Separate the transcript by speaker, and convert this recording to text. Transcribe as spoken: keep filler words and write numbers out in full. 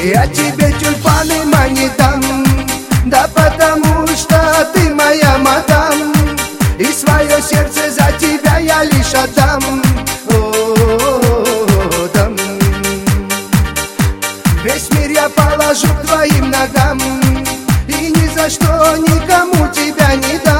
Speaker 1: Я тебе тюльпаны не дам, да потому что ты моя мадам, и свое сердце за тебя я лишь отдам. О, дам. Весь мир я положу к твоим ногам, и ни за что никому тебя не дам.